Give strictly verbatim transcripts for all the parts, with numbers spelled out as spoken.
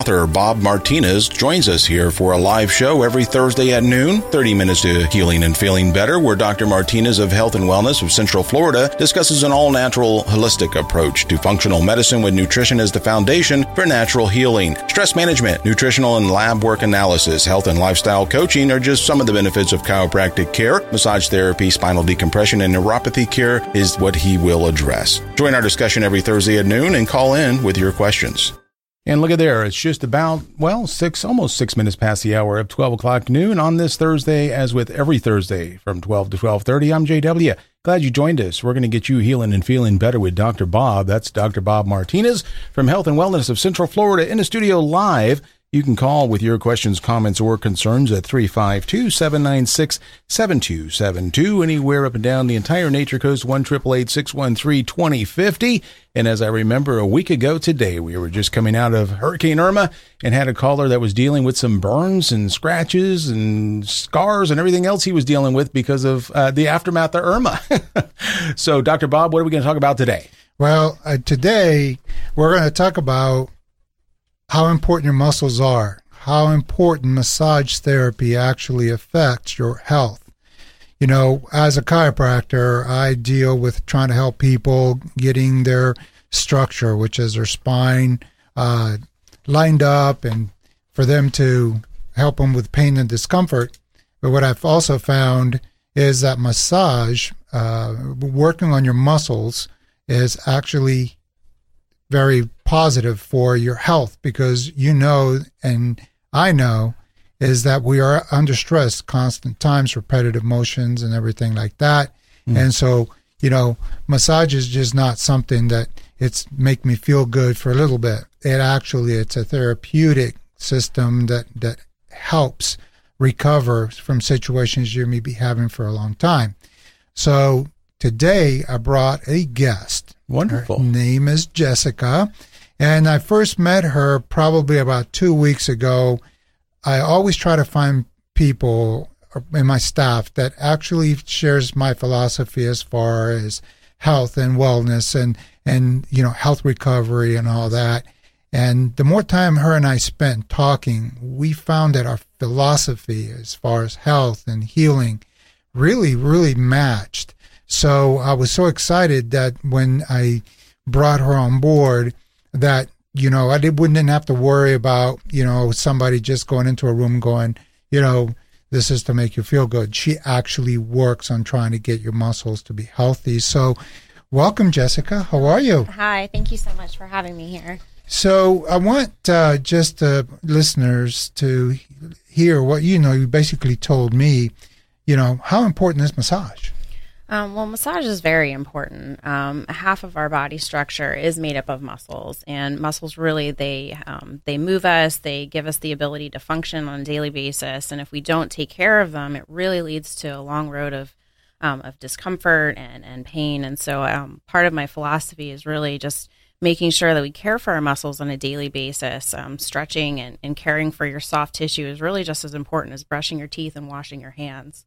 author Bob Martinez joins us here for a live show every Thursday at noon, thirty minutes to Healing and Feeling Better, where Doctor Martinez of Health and Wellness of Central Florida discusses an all-natural, holistic approach to functional medicine with nutrition as the foundation for natural healing. Stress management, nutritional and lab work analysis, health and lifestyle coaching are just some of the benefits of chiropractic care. Massage therapy, spinal decompression, and neuropathy care is what he will address. Join our discussion every Thursday at noon and call in with your questions. And look at there, it's just about, well, six, almost six minutes past the hour of twelve o'clock noon on this Thursday, as with every Thursday from twelve to twelve thirty. I'm J W. Glad you joined us. We're going to get you healing and feeling better with Doctor Bob. That's Doctor Bob Martinez from Health and Wellness of Central Florida in the studio live. You can call with your questions, comments, or concerns at three five two, seven nine six, seven two seven two. Anywhere up and down the entire Nature Coast, one eight eight eight, six one three, two zero five zero. And as I remember a week ago today, we were just coming out of Hurricane Irma and had a caller that was dealing with some burns and scratches and scars and everything else he was dealing with because of uh, the aftermath of Irma. So, Doctor Bob, what are we going to talk about today? Well, uh, today we're going to talk about how important your muscles are, how important massage therapy actually affects your health. You know, as a chiropractor, I deal with trying to help people getting their structure, which is their spine, uh, lined up, and for them to help them with pain and discomfort. But what I've also found is that massage, uh, working on your muscles, is actually very positive for your health, because you know, and I know, is that we are under stress constant times, repetitive motions and everything like that. Mm. And so, you know, massage is just not something that it's make me feel good for a little bit. It actually, it's a therapeutic system that, that helps recover from situations you may be having for a long time. So today I brought a guest. Wonderful. Her name is Jessica, and I first met her probably about two weeks ago. I always try to find people in my staff that actually shares my philosophy as far as health and wellness and, and you know, health recovery and all that. And the more time her and I spent talking, we found that our philosophy as far as health and healing really, really matched. So I was so excited that when I brought her on board that, you know, I did, wouldn't have to worry about, you know, somebody just going into a room going, you know, this is to make you feel good. She actually works on trying to get your muscles to be healthy. So welcome, Jessica. How are you? Hi. Thank you so much for having me here. So I want uh, just uh, listeners to hear what, you know, you basically told me, you know, how important is massage? Um, well, massage is very important. Um, half of our body structure is made up of muscles, and muscles really, they um, they move us, they give us the ability to function on a daily basis, and if we don't take care of them, it really leads to a long road of um, of discomfort and, and pain. And so um, part of my philosophy is really just making sure that we care for our muscles on a daily basis. Um, stretching and, and caring for your soft tissue is really just as important as brushing your teeth and washing your hands.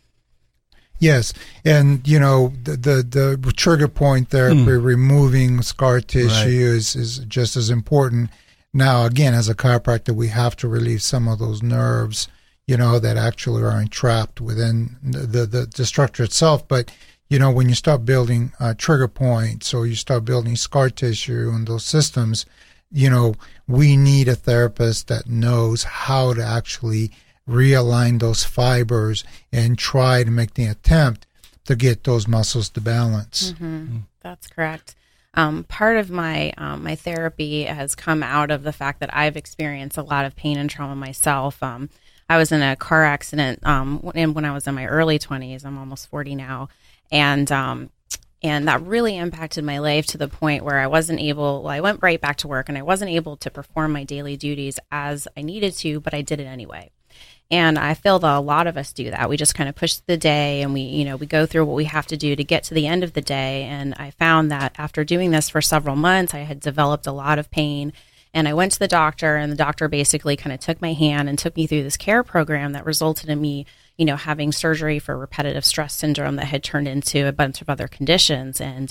Yes, and you know the the, the trigger point there, mm. removing scar tissue right. is, is just as important. Now, again, as a chiropractor, we have to relieve some of those nerves, you know, that actually are entrapped within the the, the structure itself. But you know, when you start building uh, trigger points or you start building scar tissue and those systems, you know, we need a therapist that knows how to actually realign those fibers and try to make the attempt to get those muscles to balance. Mm-hmm. Mm-hmm. That's correct. Um, part of my um, my therapy has come out of the fact that I've experienced a lot of pain and trauma myself. Um, I was in a car accident um, when, when I was in my early twenties. I'm almost forty now. And um, and that really impacted my life to the point where I wasn't able, well, I went right back to work and I wasn't able to perform my daily duties as I needed to, but I did it anyway. And I feel that a lot of us do that. We just kind of push the day and we, you know, we go through what we have to do to get to the end of the day. And I found that after doing this for several months, I had developed a lot of pain. And I went to the doctor, and the doctor basically kind of took my hand and took me through this care program that resulted in me, you know, having surgery for repetitive stress syndrome that had turned into a bunch of other conditions. And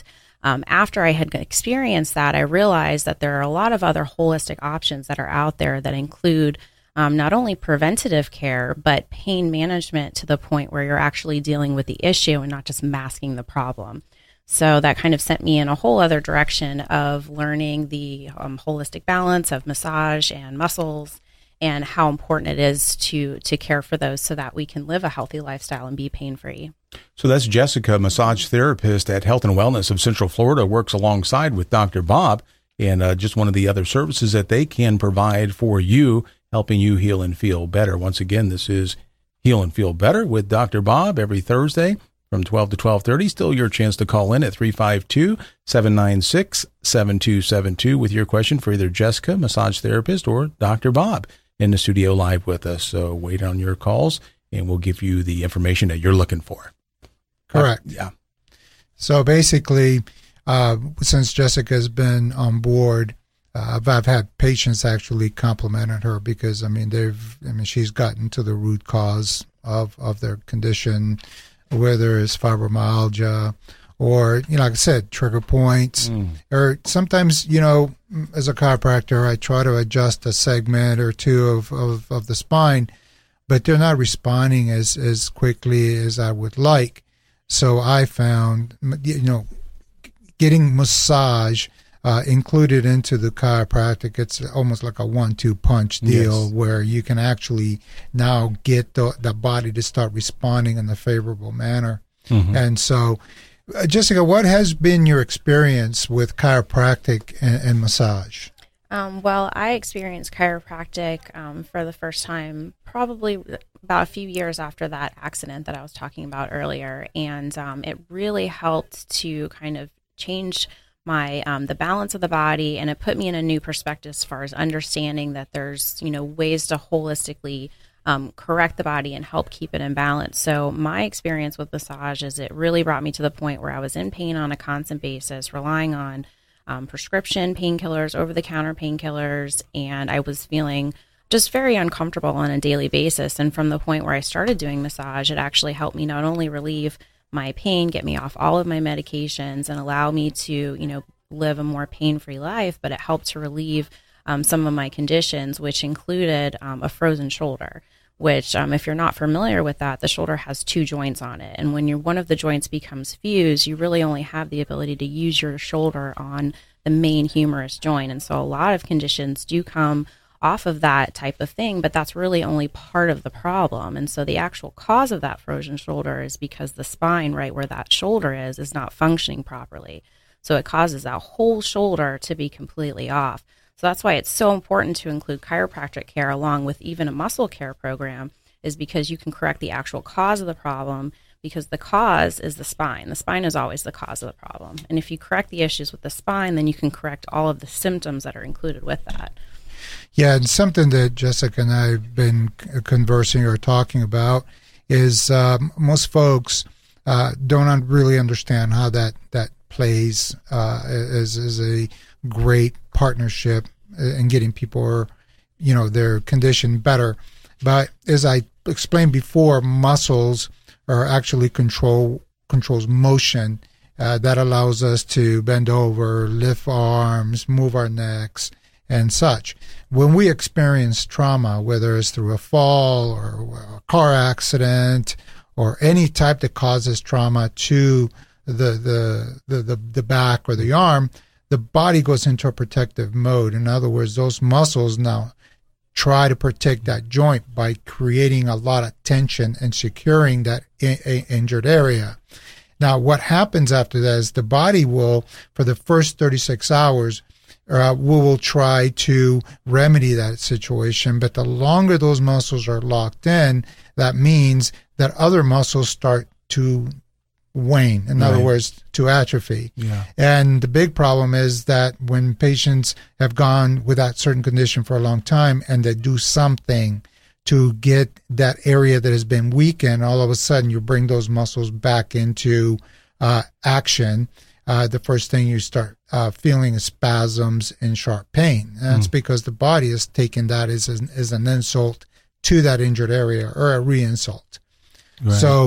Um, after I had experienced that, I realized that there are a lot of other holistic options that are out there that include um, not only preventative care, but pain management to the point where you're actually dealing with the issue and not just masking the problem. So that kind of sent me in a whole other direction of learning the um, holistic balance of massage and muscles and how important it is to to care for those so that we can live a healthy lifestyle and be pain-free. So that's Jessica, massage therapist at Health and Wellness of Central Florida, works alongside with Doctor Bob, and uh, just one of the other services that they can provide for you, helping you heal and feel better. Once again, this is Heal and Feel Better with Doctor Bob every Thursday from twelve to twelve thirty. Still your chance to call in at three five two, seven nine six, seven two seven two with your question for either Jessica, massage therapist, or Doctor Bob in the studio live with us. So wait on your calls, and we'll give you the information that you're looking for. Correct. Uh, yeah. So basically, uh, since Jessica's been on board, uh, I've, I've had patients actually complimented her because, I mean, they've, I mean, she's gotten to the root cause of, of their condition, whether it's fibromyalgia or, you know, like I said, trigger points, mm. or sometimes, you know, as a chiropractor, I try to adjust a segment or two of, of, of the spine, but they're not responding as, as quickly as I would like. So I found, you know, getting massage uh, included into the chiropractic, it's almost like a one two punch deal, yes, where you can actually now get the, the body to start responding in a favorable manner. Mm-hmm. And so, uh, Jessica, what has been your experience with chiropractic and, and massage? Um, well, I experienced chiropractic um, for the first time probably about a few years after that accident that I was talking about earlier, and um, it really helped to kind of change my um, the balance of the body, and it put me in a new perspective as far as understanding that there's, you know, ways to holistically um, correct the body and help keep it in balance. So my experience with massage is it really brought me to the point where I was in pain on a constant basis, relying on Um, prescription painkillers, over-the-counter painkillers, and I was feeling just very uncomfortable on a daily basis. And from the point where I started doing massage, it actually helped me not only relieve my pain, get me off all of my medications, and allow me to, you know, live a more pain-free life, but it helped to relieve um, some of my conditions, which included um, a frozen shoulder, which um, if you're not familiar with that, the shoulder has two joints on it. And when you're, one of the joints becomes fused, you really only have the ability to use your shoulder on the main humerus joint. And so a lot of conditions do come off of that type of thing, but that's really only part of the problem. And so the actual cause of that frozen shoulder is because the spine right where that shoulder is, is not functioning properly. So it causes that whole shoulder to be completely off. So that's why it's so important to include chiropractic care along with even a muscle care program, is because you can correct the actual cause of the problem, because the cause is the spine. The spine is always the cause of the problem. And if you correct the issues with the spine, then you can correct all of the symptoms that are included with that. Yeah, and something that Jessica and I have been conversing or talking about is um, most folks uh, don't really understand how that, that plays uh, as, as a great partnership in getting people, you know, their condition better. But as I explained before, muscles are actually control controls motion uh, that allows us to bend over, lift arms, move our necks, and such. When we experience trauma, whether it's through a fall or a car accident or any type that causes trauma to the the the the, the back or the arm, the body goes into a protective mode. In other words, those muscles now try to protect that joint by creating a lot of tension and securing that I- I injured area. Now, what happens after that is the body will, for the first thirty-six hours, uh, we will try to remedy that situation. But the longer those muscles are locked in, that means that other muscles start to wane, in right. other words, to atrophy. Yeah. And the big problem is that when patients have gone with that certain condition for a long time and they do something to get that area that has been weakened, all of a sudden you bring those muscles back into uh, action, uh, the first thing you start uh, feeling is spasms and sharp pain. And that's mm. because the body is taking that as an, as an insult to that injured area, or a re-insult. Right. So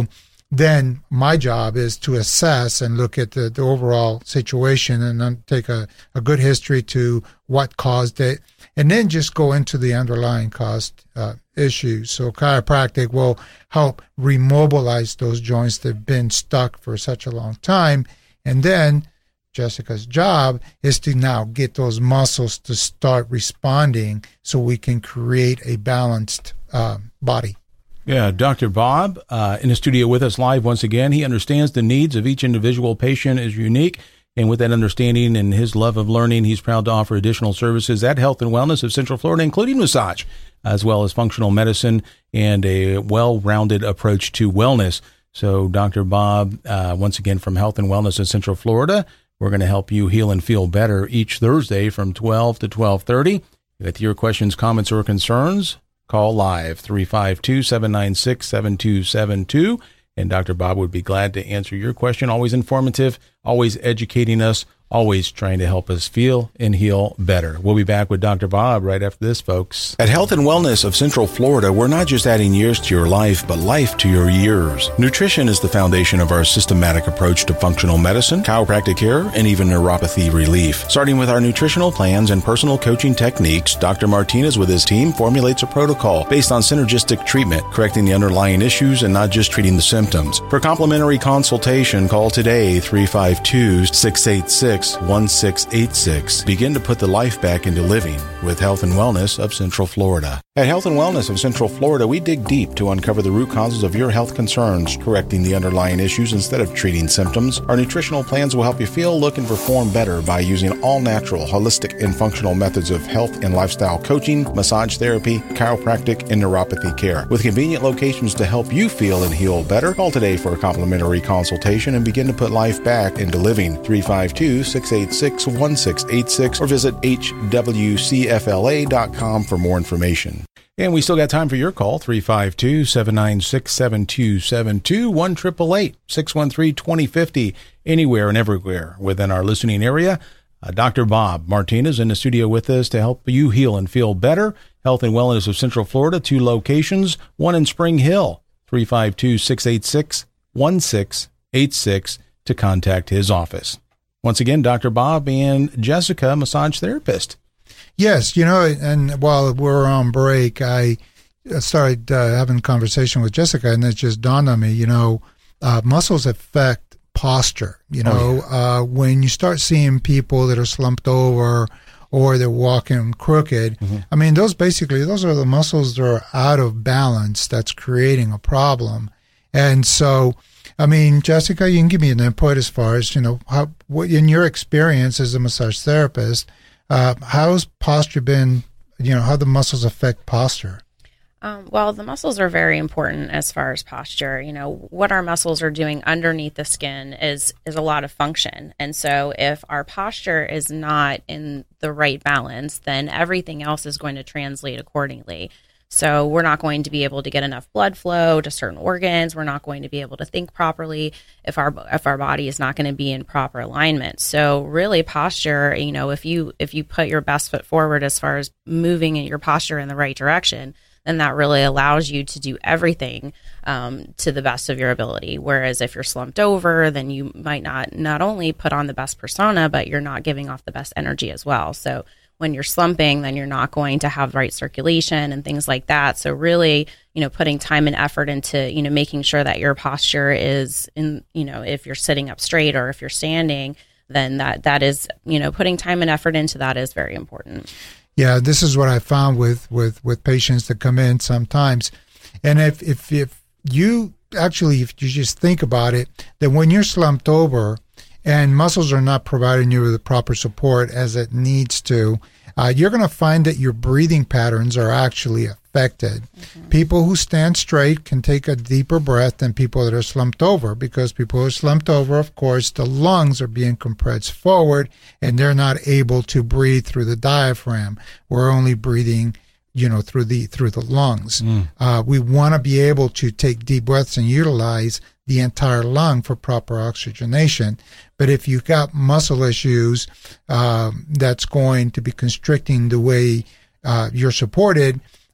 then my job is to assess and look at the, the overall situation and then take a, a good history to what caused it, and then just go into the underlying cause uh, issues. So chiropractic will help remobilize those joints that have been stuck for such a long time. And then Jessica's job is to now get those muscles to start responding so we can create a balanced uh, body. Yeah, Doctor Bob uh, in the studio with us live once again. He understands the needs of each individual patient is unique. And with that understanding and his love of learning, he's proud to offer additional services at Health and Wellness of Central Florida, including massage, as well as functional medicine and a well-rounded approach to wellness. So Doctor Bob, uh, once again, from Health and Wellness of Central Florida, we're going to help you heal and feel better each Thursday from twelve to twelve thirty. With your questions, comments, or concerns, call live, three five two, seven nine six, seven two seven two. And Doctor Bob would be glad to answer your question. Always informative, always educating us, always trying to help us feel and heal better. We'll be back with Doctor Bob right after this, folks. At Health and Wellness of Central Florida, we're not just adding years to your life, but life to your years. Nutrition is the foundation of our systematic approach to functional medicine, chiropractic care, and even neuropathy relief. Starting with our nutritional plans and personal coaching techniques, Doctor Martinez with his team formulates a protocol based on synergistic treatment, correcting the underlying issues and not just treating the symptoms. For complimentary consultation, call today, three five two, six eight six, one six eight six. Begin to put the life back into living with Health and Wellness of Central Florida. At Health and Wellness of Central Florida, we dig deep to uncover the root causes of your health concerns, correcting the underlying issues instead of treating symptoms. Our nutritional plans will help you feel, look, and perform better by using all-natural, holistic, and functional methods of health and lifestyle coaching, massage therapy, chiropractic, and neuropathy care. With convenient locations to help you feel and heal better, call today for a complimentary consultation and begin to put life back into living. three five two, six eight six, one six eight six or visit H W C F L A dot com for more information. And we still got time for your call, three five two, seven nine six, seven two seven two, one eight eight eight, six one three, two zero five zero, anywhere and everywhere within our listening area. Uh, Doctor Bob Martinez in the studio with us to help you heal and feel better. Health and Wellness of Central Florida, two locations, one in Spring Hill, three five two, six eight six, one six eight six to contact his office. Once again, Doctor Bob and Jessica, massage therapist. Yes, you know, and while we're on break, I started uh, having a conversation with Jessica, and it just dawned on me, you know, uh, muscles affect posture. You know, oh, yeah. uh, when you start seeing people that are slumped over or they're walking crooked, mm-hmm. I mean, those basically, those are the muscles that are out of balance that's creating a problem. And so, I mean, Jessica, you can give me an input as far as, you know, how, what in your experience as a massage therapist, Uh, how's posture been, you know, how the muscles affect posture? Um, well, the muscles are very important as far as posture. You know, what our muscles are doing underneath the skin is is a lot of function. And so if our posture is not in the right balance, then everything else is going to translate accordingly. So we're not going to be able to get enough blood flow to certain organs. We're not going to be able to think properly if our if our body is not going to be in proper alignment. So really posture, you know, if you if you put your best foot forward as far as moving your posture in the right direction, then that really allows you to do everything um, to the best of your ability. Whereas if you're slumped over, then you might not not only put on the best persona, but you're not giving off the best energy as well. So when you're slumping, then you're not going to have the right circulation and things like that. So really, you know, putting time and effort into, you know, making sure that your posture is in, you know, if you're sitting up straight or if you're standing, then that that is, you know, putting time and effort into that is very important. Yeah, this is what I found with, with, with patients that come in sometimes. And if, if, if you actually, if you just think about it, that when you're slumped over, and muscles are not providing you with the proper support as it needs to, uh, you're going to find that your breathing patterns are actually affected. Mm-hmm. People who stand straight can take a deeper breath than people that are slumped over, because people who are slumped over, of course, the lungs are being compressed forward and they're not able to breathe through the diaphragm. We're only breathing, you know, through the through the lungs. Mm. Uh, we want to be able to take deep breaths and utilize the entire lung for proper oxygenation. But if you've got muscle issues, um, that's going to be constricting the way uh, you're supported,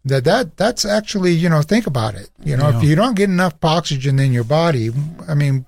that that that's actually, you know, think about it. You know, Yeah. if you don't get enough oxygen in your body, I mean,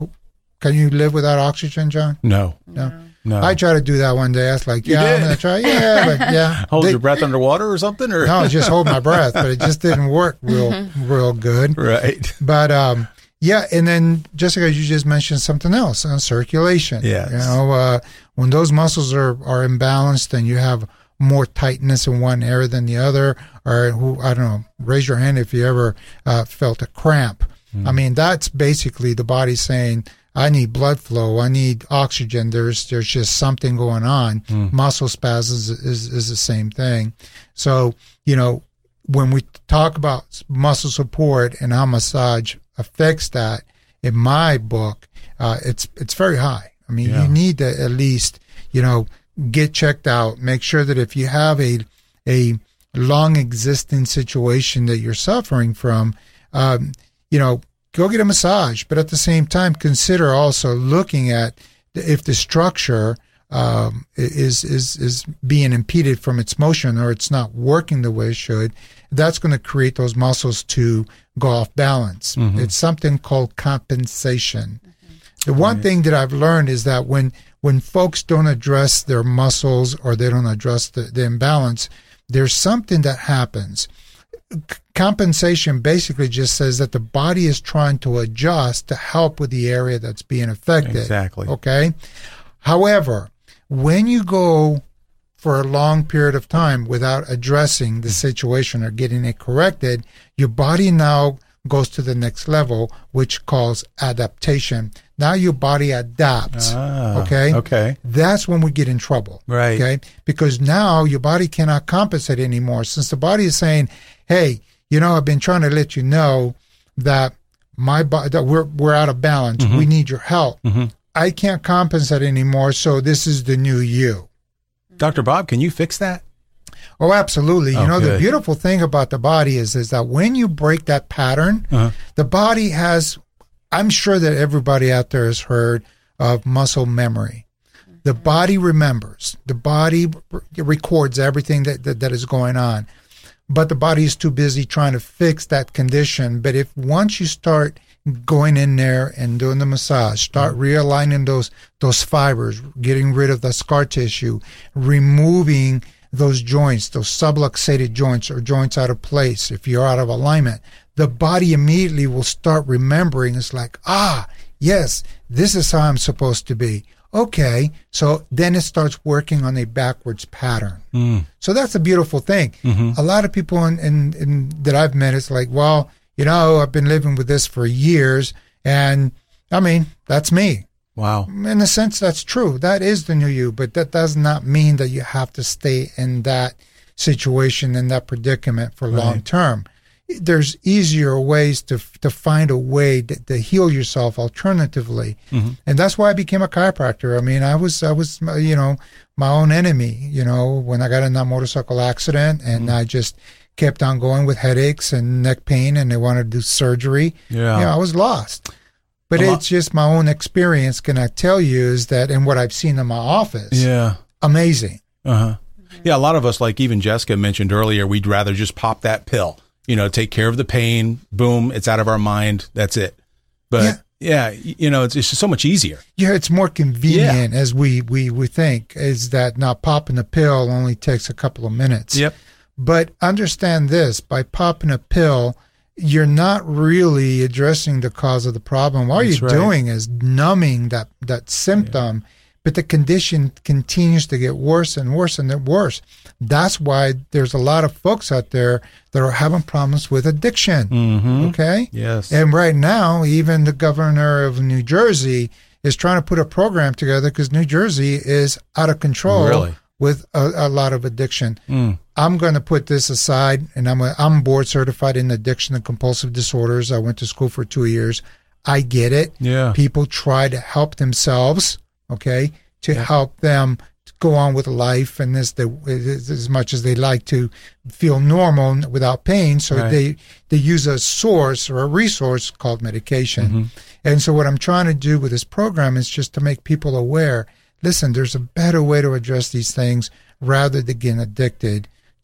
can you live without oxygen, John? No. No. No. I tried to do that one day. I was like, You yeah, did? I'm going to try. Yeah, but yeah. Hold They- your breath underwater or something? Or No, just hold my breath, but it just didn't work real, real good. Right. But um, yeah, and then Jessica, you just mentioned something else on circulation. Yes. You know, uh, when those muscles are, are imbalanced and you have more tightness in one area than the other, or who, I don't know, raise your hand if you ever uh, felt a cramp. I mean, that's basically the body saying, I need blood flow. I need oxygen. There's there's just something going on. Mm. Muscle spasms is, is, is the same thing. So, you know, when we talk about muscle support and how massage affects that, in my book, uh, it's it's very high. I mean, Yeah. you need to at least, you know, get checked out. Make sure that if you have a a long existing situation that you're suffering from, um, you know, go get a massage. But at the same time, consider also looking at if the structure um, is is is being impeded from its motion or it's not working the way it should. That's going to create those muscles to go off balance. Mm-hmm. It's something called compensation. The one thing that I've learned is that when when folks don't address their muscles or they don't address the, the imbalance, there's something that happens. C- compensation basically just says that the body is trying to adjust to help with the area that's being affected. Exactly. Okay. However, when you go for a long period of time without addressing the situation or getting it corrected, your body now goes to the next level, which calls adaptation. Now your body adapts. Ah, okay. Okay. That's when we get in trouble. Right. Okay. Because now your body cannot compensate anymore. Since the body is saying, hey, you know, I've been trying to let you know that my body, that we're, we're out of balance. Mm-hmm. We need your help. Mm-hmm. I can't compensate anymore. So this is the new you. Doctor Bob, can you fix that? Oh, absolutely. You Oh, know, good. the beautiful thing about the body is, is that when you break that pattern, Uh-huh. the body has, I'm sure that everybody out there has heard of muscle memory. The body remembers. The body r- records everything that, that, that is going on. But the body is too busy trying to fix that condition. But if once you start going in there and doing the massage, start realigning those those fibers, getting rid of the scar tissue, removing those joints, those subluxated joints or joints out of place, if you're out of alignment, the body immediately will start remembering. It's like, ah, yes, this is how I'm supposed to be. Okay, so then it starts working on a backwards pattern. Mm. So that's a beautiful thing. Mm-hmm. A lot of people in, in, in that I've met, it's like, well, you know, I've been living with this for years, and I mean, that's me. Wow. In a sense, that's true. That is the new you, but that does not mean that you have to stay in that situation, in that predicament for Right. long term. There's easier ways to to find a way to, to heal yourself alternatively, Mm-hmm. and that's why I became a chiropractor. I mean, I was I was you know my own enemy. You know, when I got in that motorcycle accident, and I just kept on going with headaches and neck pain, and they wanted to do surgery. Yeah. You know, I was lost. But A lot- it's just my own experience. Can I tell you is that, and what I've seen in my office, Yeah. amazing. Uh-huh. Yeah, a lot of us, like even Jessica mentioned earlier, we'd rather just pop that pill, you know, take care of the pain, boom, it's out of our mind, that's it. But yeah, y- you know, it's, it's just so much easier. Yeah, it's more convenient as we, we, we think, is that now popping a pill only takes a couple of minutes. Yep. But understand this, by popping a pill, you're not really addressing the cause of the problem. All That's you're right. doing is numbing that, that symptom, but the condition continues to get worse and worse and worse. That's why there's a lot of folks out there that are having problems with addiction. Mm-hmm. Okay? Yes. And right now, even the governor of New Jersey is trying to put a program together because New Jersey is out of control Really? with a, a lot of addiction. Mm. I'm going to put this aside, and I'm a, I'm board certified in addiction and compulsive disorders. I went to school for two years. I get it. Yeah. People try to help themselves, okay, to help them go on with life and as, the, as much as they like to feel normal without pain. So Right. they, they use a source or a resource called medication. Mm-hmm. And so what I'm trying to do with this program is just to make people aware, listen, there's a better way to address these things rather than getting addicted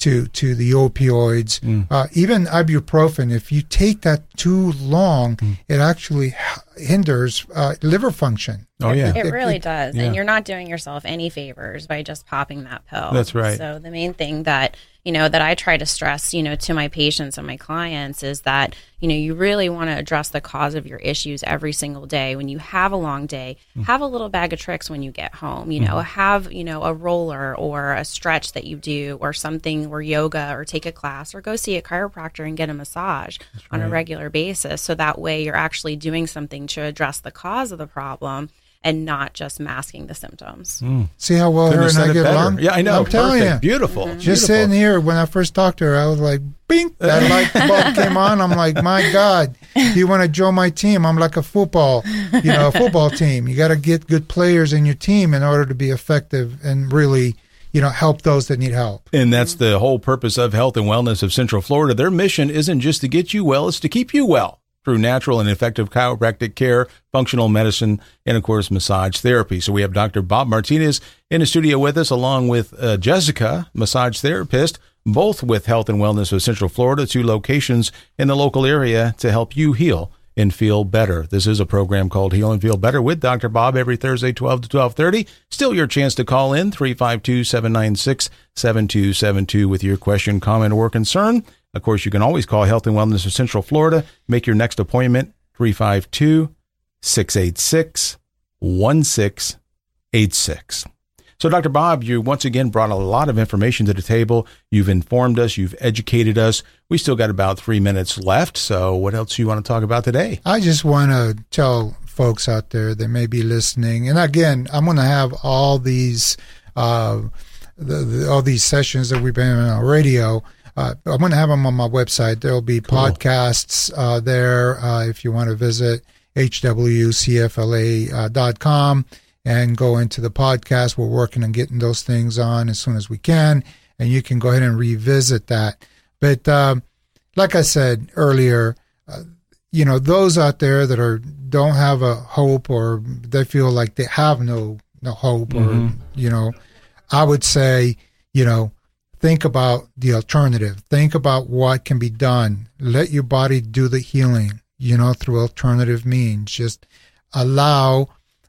to to the opioids, mm. uh, even ibuprofen. If you take that too long, mm. it actually hinders uh, liver function. Oh yeah, it, it really it, does, yeah. And you're not doing yourself any favors by just popping that pill. That's right. So the main thing that you know that I try to stress, you know, to my patients and my clients is that you know you really want to address the cause of your issues every single day. When you have a long day, mm. have a little bag of tricks when you get home. You know, mm. have you know a roller or a stretch that you do, or something, or yoga, or take a class, or go see a chiropractor and get a massage That's on right. a regular basis. So that way, you're actually doing something to address the cause of the problem, and not just masking the symptoms. Mm. See how well Couldn't her and I get along? Yeah, I know. I'm telling Perfect. you. Beautiful. Mm-hmm. Just Beautiful. sitting here, when I first talked to her, I was like, bing, that light bulb came on. I'm like, my God, you want to join my team? I'm like a football, you know, a football team. You got to get good players in your team in order to be effective and really, you know, help those that need help. And that's the whole purpose of Health and Wellness of Central Florida. Their mission isn't just to get you well, it's to keep you well through natural and effective chiropractic care, functional medicine, and, of course, massage therapy. So we have Doctor Bob Martinez in the studio with us, along with uh, Jessica, massage therapist, both with Health and Wellness of Central Florida, two locations in the local area to help you heal and feel better. This is a program called Heal and Feel Better with Doctor Bob every Thursday, twelve to twelve thirty. Still your chance to call in, three five two, seven nine six, seven two seven two with your question, comment, or concern. Of course, you can always call Health and Wellness of Central Florida. Make your next appointment, three five two, six eight six, one six eight six. So, Doctor Bob, you once again brought a lot of information to the table. You've informed us. You've educated us. We still got about three minutes left. So what else do you want to talk about today? I just want to tell folks out there that may be listening. And again, I'm going to have all these, uh, the, the, all these sessions that we've been on radio. Uh, I'm going to have them on my website. There'll be cool. podcasts uh, there uh, if you want to visit H W C F L A dot com and go into the podcast. We're working on getting those things on as soon as we can, and you can go ahead and revisit that. But uh, like I said earlier, uh, you know, those out there that are don't have a hope, or they feel like they have no no hope, mm-hmm. or you know, I would say, you know, think about the alternative. Think about what can be done. Let your body do the healing, you know, through alternative means. Just allow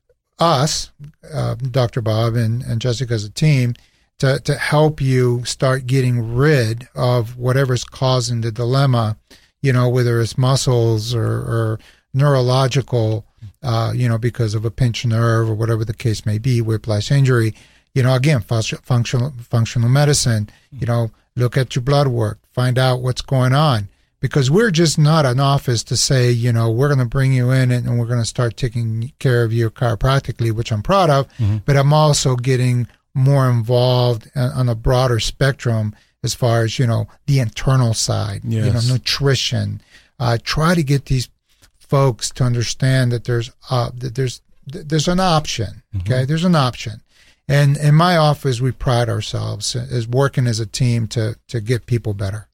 us, uh, Doctor Bob and, and Jessica as a team, to, to help you start getting rid of whatever's causing the dilemma, you know, whether it's muscles or, or neurological, uh, you know, because of a pinched nerve or whatever the case may be, whiplash injury. You know, again, functional functional medicine, you know, look at your blood work, find out what's going on. Because we're just not an office to say, you know, we're going to bring you in and, and we're going to start taking care of you chiropractically, which I'm proud of. Mm-hmm. But I'm also getting more involved on a broader spectrum as far as, you know, the internal side, yes. you know, nutrition. Uh, try to get these folks to understand that there's uh, that there's there's an option. Okay, mm-hmm. there's an option. And in my office, we pride ourselves as working as a team to to get people better.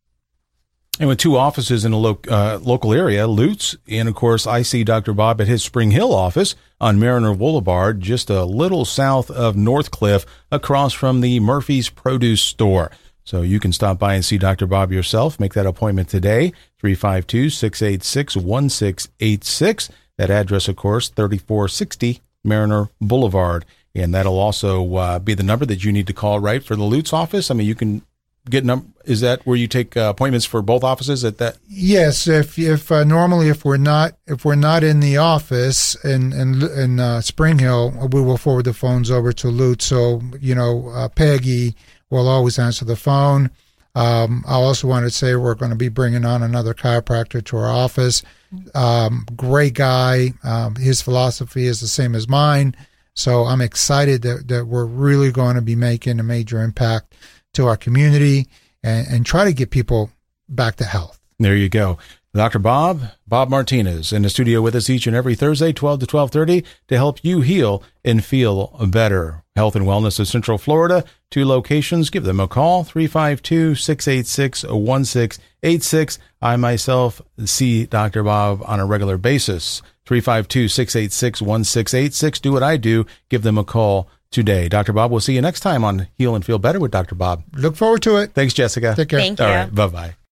And with two offices in a lo- uh, local area, Lutz, and of course, I see Doctor Bob at his Spring Hill office on Mariner Boulevard, just a little south of Northcliffe, across from the Murphy's Produce Store. So you can stop by and see Doctor Bob yourself. Make that appointment today, three five two, six eight six, one six eight six. That address, of course, thirty-four sixty Mariner Boulevard. And that'll also uh, be the number that you need to call, right, for the Lutz office? I mean, you can get num- is that where you take uh, appointments for both offices at that? Yes, if if uh, normally if we're not if we're not in the office in in, in uh, Spring Hill, we will forward the phones over to Lutz. So you know, uh, Peggy will always answer the phone. Um, I also want to say we're going to be bringing on another chiropractor to our office. Um, great guy. Um, his philosophy is the same as mine. So I'm excited that, that we're really going to be making a major impact to our community and, and try to get people back to health. There you go. Doctor Bob, Bob Martinez, in the studio with us each and every Thursday, twelve to twelve thirty, to help you heal and feel better. Health and Wellness of Central Florida, two locations. Give them a call, three five two, six eight six, one six eight six. I myself see Doctor Bob on a regular basis. three five two, six eight six, one six eight six. Do what I do. Give them a call today. Doctor Bob, we'll see you next time on Heal and Feel Better with Doctor Bob. Look forward to it. Thanks, Jessica. Take care. Thank you. All right. Bye-bye.